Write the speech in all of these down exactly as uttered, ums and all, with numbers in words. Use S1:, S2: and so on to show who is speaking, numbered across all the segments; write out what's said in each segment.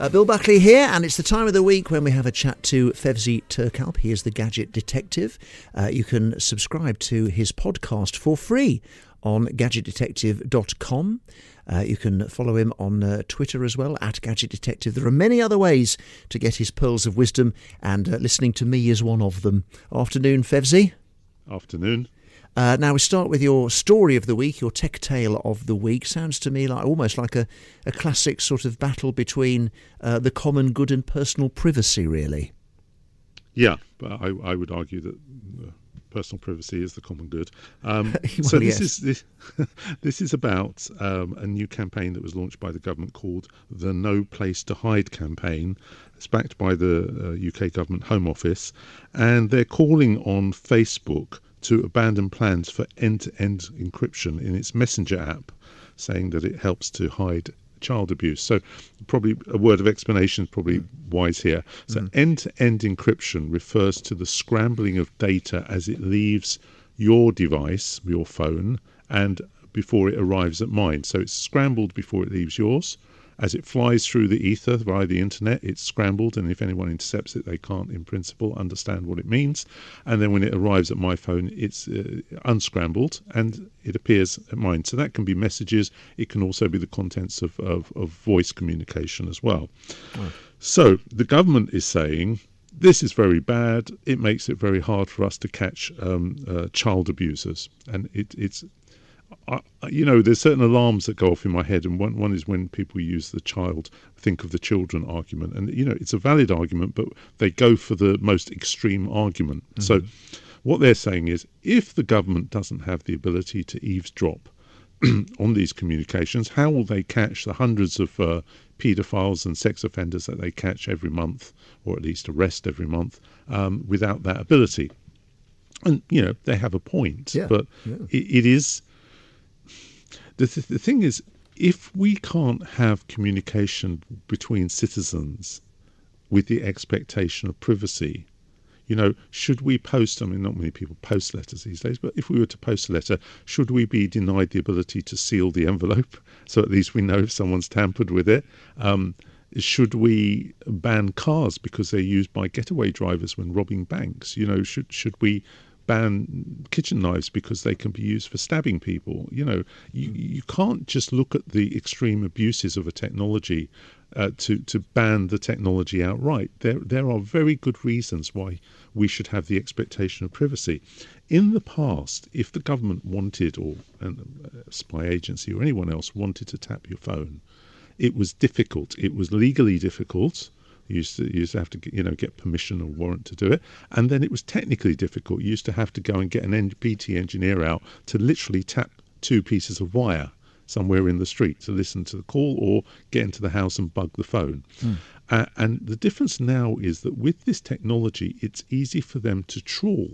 S1: Uh, Bill Buckley here, and it's the time of the week when we have a chat to Fevzi Turkalp. He is the Gadget Detective. Uh, you can subscribe to his podcast for free on gadget detective dot com. Uh, you can follow him on uh, Twitter as well, at Gadget Detective. There are many other ways to get his pearls of wisdom, and uh, listening to me is one of them. Afternoon, Fevzi.
S2: Afternoon.
S1: Uh, now we start with your story of the week, your tech tale of the week. Sounds to me like almost like a, a classic sort of battle between uh, the common good and personal privacy, really.
S2: Yeah, but I, I would argue that uh, personal privacy is the common good. Um,
S1: well,
S2: so this
S1: yes.
S2: is this, this is about um, a new campaign that was launched by the government called the No Place to Hide campaign. It's backed by the uh, U K government Home Office, and they're calling on Facebook to abandon plans for end-to-end encryption in its Messenger app, saying that it helps to hide child abuse. So probably a word of explanation is probably mm. wise here. So mm. end-to-end encryption refers to the scrambling of data as it leaves your device, your phone, and before it arrives at mine. So it's scrambled before it leaves yours. As it flies through the ether via the internet, it's scrambled, and if anyone intercepts it, they can't, in principle, understand what it means. And then when it arrives at my phone, it's uh, unscrambled, and it appears at mine. So that can be messages. It can also be the contents of, of, of voice communication as well. Oh. So the government is saying, this is very bad. It makes it very hard for us to catch um, uh, child abusers. And it, it's... I, you know, there's certain alarms that go off in my head, and one, one is when people use the child, think of the children argument. And, you know, it's a valid argument, but they go for the most extreme argument. Mm-hmm. So what they're saying is, if the government doesn't have the ability to eavesdrop on these communications, how will they catch the hundreds of uh, paedophiles and sex offenders that they catch every month, or at least arrest every month, um, without that ability? And, you know, they have a point,
S1: yeah,
S2: but
S1: yeah.
S2: It, it is... The, th- the thing is, if we can't have communication between citizens with the expectation of privacy, you know, should we post, I mean, not many people post letters these days, but if we were to post a letter, should we be denied the ability to seal the envelope so at least we know if someone's tampered with it? Um, should we ban cars because they're used by getaway drivers when robbing banks? You know, should should we ban kitchen knives because they can be used for stabbing people? You know, you, you can't just look at the extreme abuses of a technology uh, to, to ban the technology outright. There, there are very good reasons why we should have the expectation of privacy. In the past, if the government wanted, or a spy agency or anyone else wanted to tap your phone, it was difficult. It was legally difficult. You used to, you used to have to, you know, get permission or warrant to do it. And then it was technically difficult. You used to have to go and get an N P T engineer out to literally tap two pieces of wire somewhere in the street to listen to the call or get into the house and bug the phone. Mm. Uh, and the difference now is that with this technology, it's easy for them to trawl.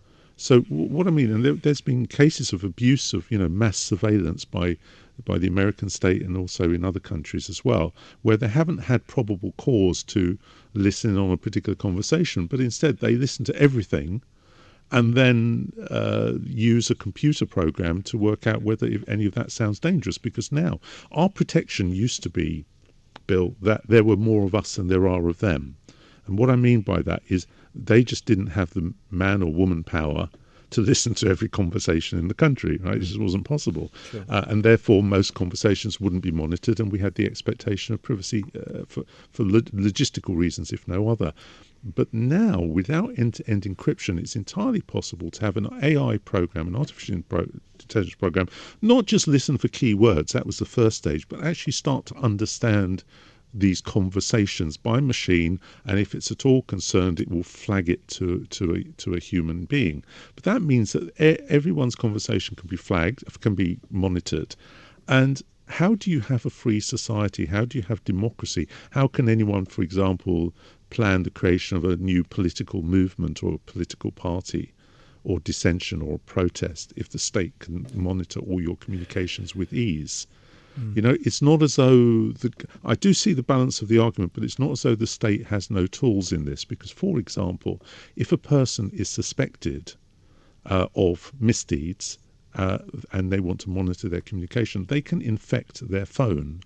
S2: So w- what I mean, and there, there's been cases of abuse of, you know, mass surveillance by by the American state and also in other countries as well, where they haven't had probable cause to listen on a particular conversation, but instead they listen to everything and then uh, use a computer program to work out whether if any of that sounds dangerous. Because now our protection used to be, Bill, that there were more of us than there are of them. And what I mean by that is they just didn't have the man or woman power to listen to every conversation in the country, right? It just wasn't possible. Sure. Uh, and therefore, most conversations wouldn't be monitored, and we had the expectation of privacy uh, for, for lo- logistical reasons, if no other. But now, without end-to-end encryption, it's entirely possible to have an A I program, an artificial intelligence program, not just listen for keywords, that was the first stage, but actually start to understand these conversations by machine, and if it's at all concerned, it will flag it to to a to a human being. But that means that e- everyone's conversation can be flagged, can be monitored. And how do you have a free society? How do you have democracy? How can anyone, for example, plan the creation of a new political movement or a political party or dissension or protest if the state can monitor all your communications with ease? You know, it's not as though the, I do see the balance of the argument, but it's not as though the state has no tools in this. Because, for example, if a person is suspected uh, of misdeeds uh, and they want to monitor their communication, they can infect their phone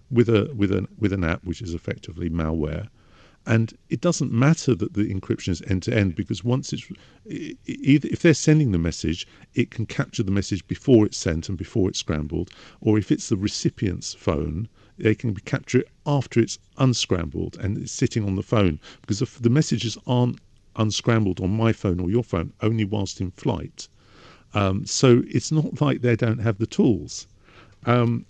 S2: with a with an with an app which is effectively malware. And it doesn't matter that the encryption is end-to-end, because once it's either if they're sending the message, it can capture the message before it's sent and before it's scrambled, or if it's the recipient's phone, they can capture it after it's unscrambled and it's sitting on the phone, because if the messages aren't unscrambled on my phone or your phone, only whilst in flight. Um, so it's not like they don't have the tools. Um,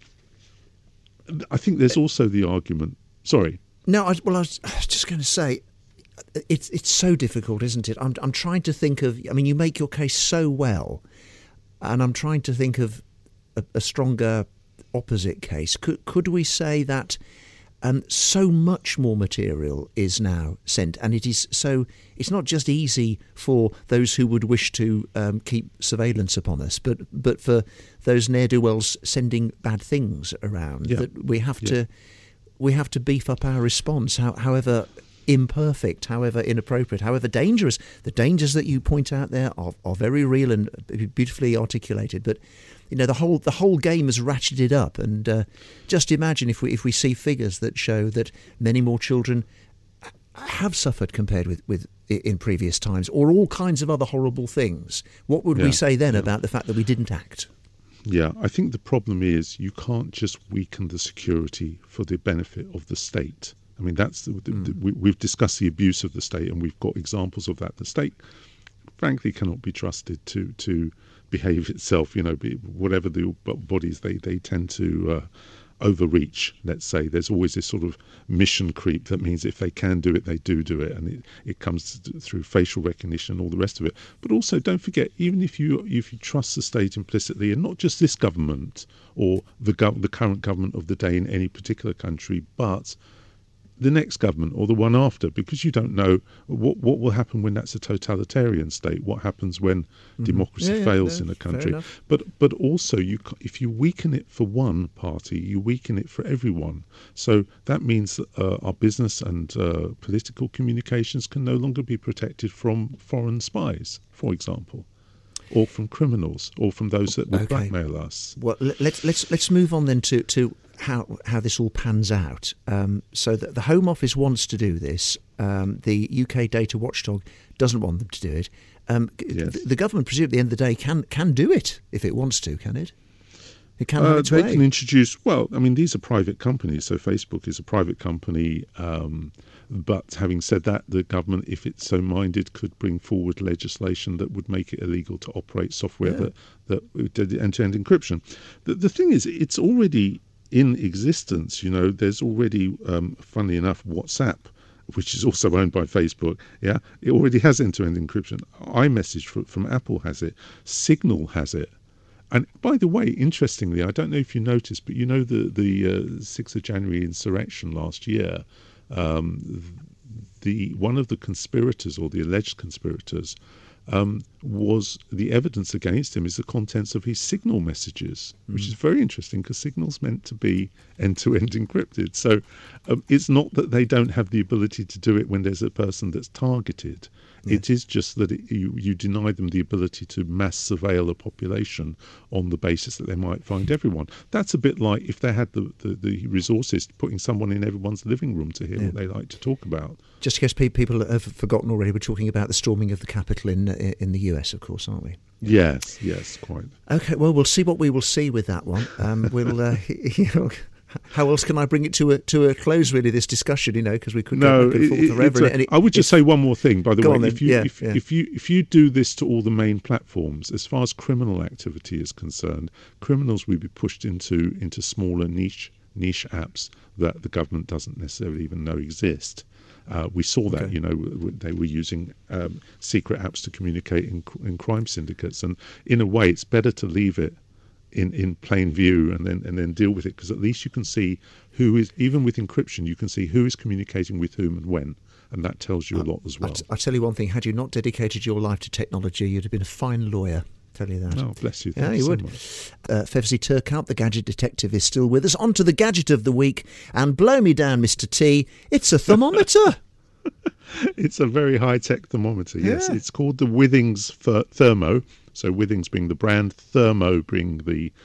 S2: I think there's also the argument. Sorry.
S1: No, I, well, I was, I was just going to say, it's it's so difficult, isn't it? I'm I'm trying to think of. I mean, you make your case so well, and I'm trying to think of a, a stronger opposite case. Could could we say that um, so much more material is now sent, and it is so it's not just easy for those who would wish to um, keep surveillance upon us, but but for those ne'er-do-wells sending bad things around,
S2: yeah.
S1: that we have
S2: yeah.
S1: to. We have to beef up our response, how, however imperfect, however inappropriate, however dangerous. The dangers that you point out there are, are very real and beautifully articulated. But you know, the whole the whole game has ratcheted up. And uh, just imagine if we if we see figures that show that many more children have suffered compared with, with in previous times, or all kinds of other horrible things. What would
S2: yeah.
S1: we say then
S2: yeah.
S1: about the fact that we didn't act?
S2: Yeah, I think the problem is you can't just weaken the security for the benefit of the state. I mean, that's the, the, mm. the, we, we've discussed the abuse of the state, and we've got examples of that. The state, frankly, cannot be trusted to to behave itself. You know, be, whatever the bodies they they tend to uh, overreach. Let's say there's always this sort of mission creep that means if they can do it, they do do it, and it, it comes to, through facial recognition and all the rest of it. But also, don't forget, even if you if you trust the state implicitly, and not just this government or the gov- the current government of the day in any particular country, but the next government or the one after, because you don't know what what will happen when that's a totalitarian state, what happens when mm-hmm. democracy
S1: yeah, yeah,
S2: fails
S1: no,
S2: in a country.
S1: But
S2: but also, you if you weaken it for one party, you weaken it for everyone. So that means that uh, our business and uh, political communications can no longer be protected from foreign spies, for example, or from criminals, or from those that will
S1: okay.
S2: blackmail us.
S1: Well, let's let's let's move on then to to how how this all pans out. Um, so the, the Home Office wants to do this. Um, the U K Data Watchdog doesn't want them to do it. Um,
S2: yes.
S1: the, the government, presumably, at the end of the day, can can do it if it wants to, can it? It can.
S2: Uh,
S1: have its
S2: they
S1: way.
S2: can introduce. Well, I mean, these are private companies. So Facebook is a private company. Um, But having said that, the government, if it's so minded, could bring forward legislation that would make it illegal to operate software
S1: Yeah.
S2: that, that did end-to-end encryption. The, the thing is, it's already in existence. You know, there's already, um, funnily enough, WhatsApp, which is also owned by Facebook. Yeah, it already has end-to-end encryption. iMessage from, from Apple has it. Signal has it. And by the way, interestingly, I don't know if you noticed, but you know the, the uh, sixth of January insurrection last year, Um, the one of the conspirators, or the alleged conspirators, um, was the evidence against him is the contents of his Signal messages, which mm. is very interesting because Signal's meant to be end-to-end encrypted. So um, it's not that they don't have the ability to do it when there's a person that's targeted. Yes. It is just that it, you, you deny them the ability to mass surveil a population on the basis that they might find everyone. That's a bit like if they had the, the, the resources, putting someone in everyone's living room to hear yeah. what they like to talk about.
S1: Just in case people have forgotten already, we're talking about the storming of the Capitol in in the U S, of course, aren't we?
S2: Yes, yes, quite.
S1: Okay, well, we'll see what we will see with that one. Um, we'll, uh, you know, how else can I bring it to a to a close? Really, this discussion, you know, because we could
S2: no,
S1: go back and forth
S2: it,
S1: forever.
S2: A,
S1: and it,
S2: I would just say one more thing, by the way.
S1: On,
S2: if you
S1: yeah,
S2: if,
S1: yeah.
S2: if you if you do this to all the main platforms, as far as criminal activity is concerned, criminals will be pushed into into smaller niche niche apps that the government doesn't necessarily even know exist. Uh, we saw that, okay. you know, they were using um, secret apps to communicate in, in crime syndicates, and in a way, it's better to leave it in, in plain view and then and then deal with it, because at least you can see who is, even with encryption, you can see who is communicating with whom and when, and that tells you a lot as well.
S1: I, I tell you one thing: had you not dedicated your life to technology, you'd have been a fine lawyer. Tell you that.
S2: Oh, bless you.
S1: Yeah,
S2: Thanks
S1: you
S2: so
S1: would.
S2: Much.
S1: Uh, Fevzi Turkalp, the gadget detective, is still with us. On to the gadget of the week, and blow me down, Mister T. It's a thermometer.
S2: It's a very high-tech thermometer, yes.
S1: Yeah.
S2: It's called the Withings Thermo. So Withings being the brand, Thermo being the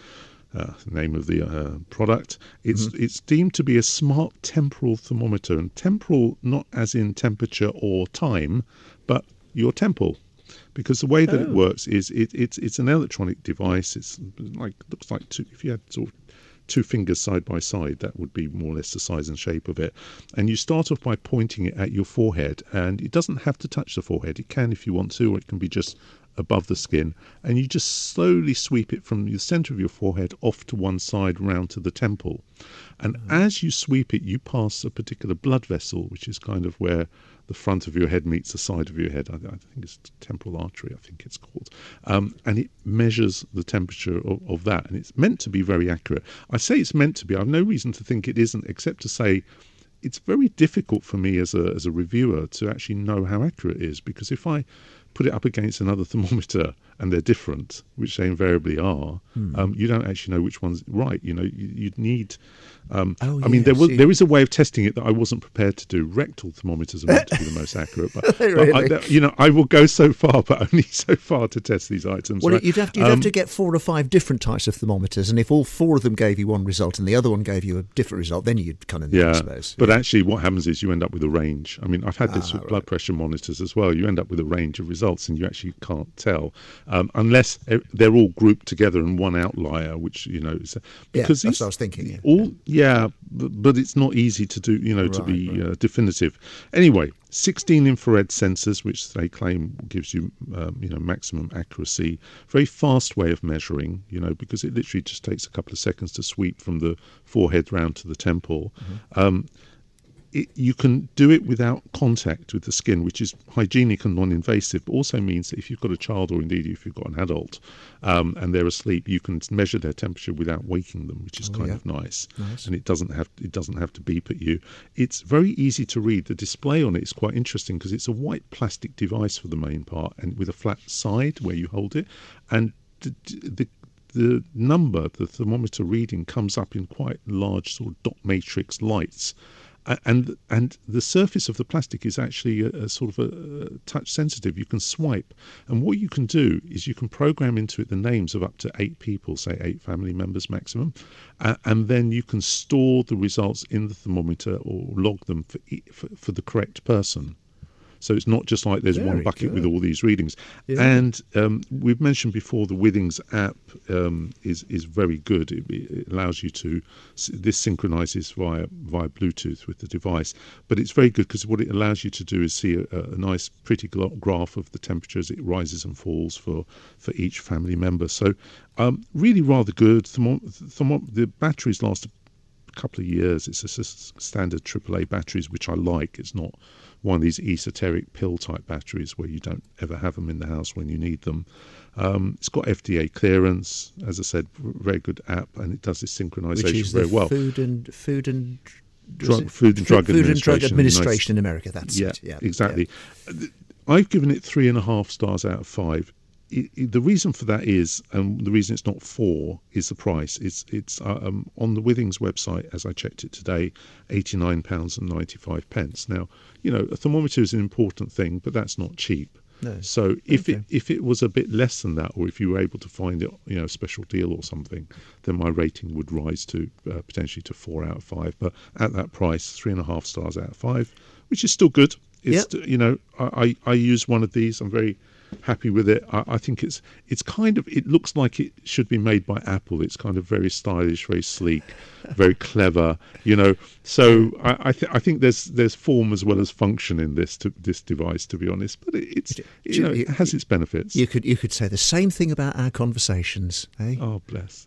S2: uh, name of the uh, product. It's
S1: Mm-hmm.
S2: it's deemed to be a smart temporal thermometer, and temporal not as in temperature or time, but your temple. Because the way that
S1: Oh.
S2: it works is it, it's it's an electronic device. It's like looks like two, if you had sort of two fingers side by side, that would be more or less the size and shape of it. And you start off by pointing it at your forehead, and it doesn't have to touch the forehead. It can if you want to, or it can be just above the skin, and you just slowly sweep it from the center of your forehead off to one side round to the temple. And
S1: Mm.
S2: as you sweep it, you pass a particular blood vessel, which is kind of where the front of your head meets the side of your head. I, I think it's temporal artery, I think it's called. Um, and it measures the temperature of, of that, and it's meant to be very accurate. I say it's meant to be. I have no reason to think it isn't, except to say it's very difficult for me as a as a reviewer to actually know how accurate it is, because if I put it up against another thermometer and they're different, which they invariably are,
S1: Hmm.
S2: um, you don't actually know which one's right. You know, you, you'd need. Um,
S1: Oh,
S2: I mean, there
S1: yes,
S2: was
S1: you-
S2: there is a way of testing it that I wasn't prepared to do. Rectal thermometers are meant to be the most accurate, but, but I,
S1: Really?
S2: that- you know, I will go so far, but only so far to test these items.
S1: Well,
S2: right?
S1: you'd have, you'd
S2: Um,
S1: have to get four or five different types of thermometers, and if all four of them gave you one result and the other one gave you a different result, then you'd kind of know, I
S2: Yeah,
S1: suppose.
S2: but actually what happens is you end up with a range. I mean, I've had this
S1: Ah,
S2: with blood pressure monitors as well. You end up with a range of results and you actually can't tell um, unless e- they're all grouped together in one outlier, which, you know, is,
S1: Yeah,
S2: because
S1: that's
S2: these-
S1: what I was thinking, yeah.
S2: All, yeah, but, but it's not easy to do, you know, to
S1: Right,
S2: be
S1: right.
S2: uh, definitive. Anyway, sixteen infrared sensors, which they claim gives you, um, you know, maximum accuracy. Very fast way of measuring, you know, because it literally just takes a couple of seconds to sweep from the forehead round to the temple.
S1: Mm-hmm.
S2: Um, it, you can do it without contact with the skin, which is hygienic and non-invasive, but also means that if you've got a child, or indeed if you've got an adult, um, and they're asleep, you can measure their temperature without waking them, which is
S1: Oh,
S2: kind
S1: yeah.
S2: of nice.
S1: Nice.
S2: And it doesn't have it doesn't have to beep at you. It's very easy to read. The display on it is quite interesting because it's a white plastic device for the main part, and with a flat side where you hold it, and the, the the number, the thermometer reading, comes up in quite large sort of dot matrix lights. A- And and the surface of the plastic is actually a, a sort of a, a touch sensitive. You can swipe, and what you can do is you can program into it the names of up to eight people, say eight family members maximum, uh, and then you can store the results in the thermometer or log them for e- for, for the correct person. So it's not just like there's one
S1: Very
S2: bucket with
S1: good.
S2: all these readings.
S1: Yeah.
S2: And um, we've mentioned before the Withings app um, is is very good. It, it allows you to this synchronizes via via Bluetooth with the device, but it's very good because what it allows you to do is see a, a nice, pretty gla- graph of the temperature as it rises and falls for for each family member. So um, really rather good. Thermo- thermo- the batteries last a couple of years. It's a s- standard triple A batteries, which I like. It's not one of these esoteric pill type batteries where you don't ever have them in the house when you need them. Um, it's got F D A clearance, as I said, v- very good app, and it does this
S1: Which
S2: synchronization
S1: is
S2: very
S1: the
S2: well.
S1: Food and Food and
S2: Drug-
S1: is it?
S2: Food and Drug
S1: Food and Drug
S2: Administration in the United-
S1: Administration in America. That's
S2: yeah,
S1: it. Yeah,
S2: exactly. Th- I've given it three and a half stars out of five. It, it, the reason for that is, and the reason it's not four, is the price. It's it's uh, um, on the Withings website, as I checked it today, eighty-nine pounds and ninety-five pence. Now, you know, a thermometer is an important thing, but that's not cheap.
S1: No.
S2: So if
S1: Okay.
S2: it if it was a bit less than that, or if you were able to find it, you know, a special deal or something, then my rating would rise to uh, potentially to four out of five. But at that price, three and a half stars out of five, which is still good. It's
S1: Yep.
S2: st- you know, I, I I use one of these. I'm very happy with it. I, I think it's it's kind of it looks like it should be made by Apple. It's kind of very stylish, very sleek, very clever. You know, so I I, th- I think there's there's form as well as function in this to, this device. To be honest, but it, it's you know it has its benefits.
S1: You could you could say the same thing about our conversations, eh?
S2: Oh bless.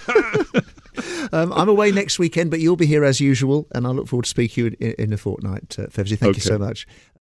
S1: Um, I'm away next weekend, but you'll be here as usual, and I look forward to speaking to you in, in a fortnight, uh, Fevsy. Thank you
S2: Okay.
S1: so much.